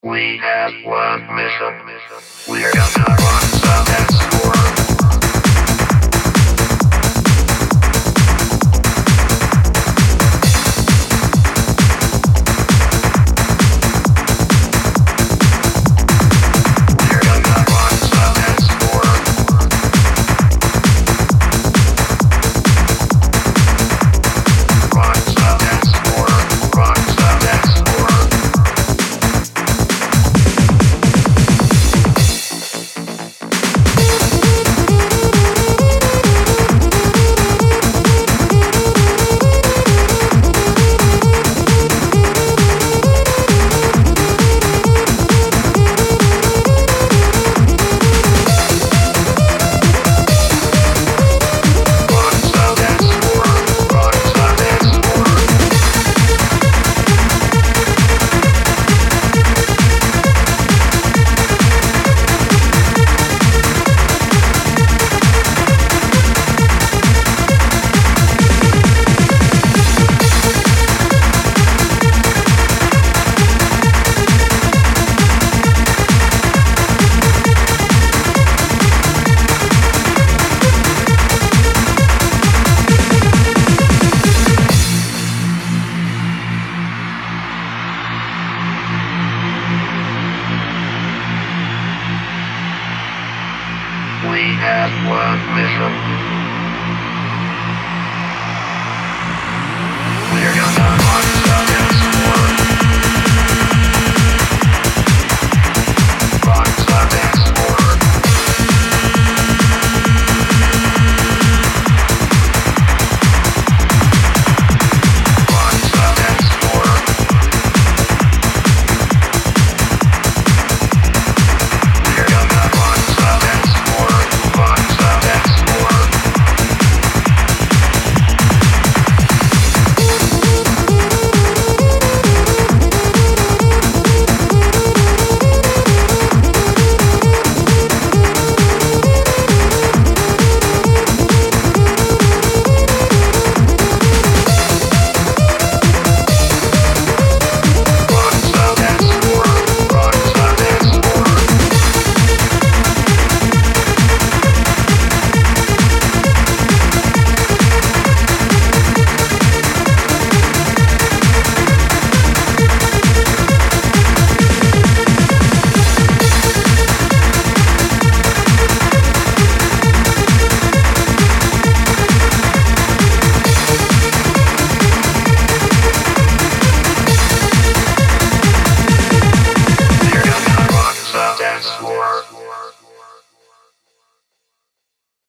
We have one mission. We're gonna rock the dance floor. We have one mission. We're gonna rock the dance floor. Rock the dance floor. Rock the dance floor. We're gonna rock the dance floor. Rock the dance floor. Rock the dance floor. Rock the dance floor. We're gonna rock the dance floor.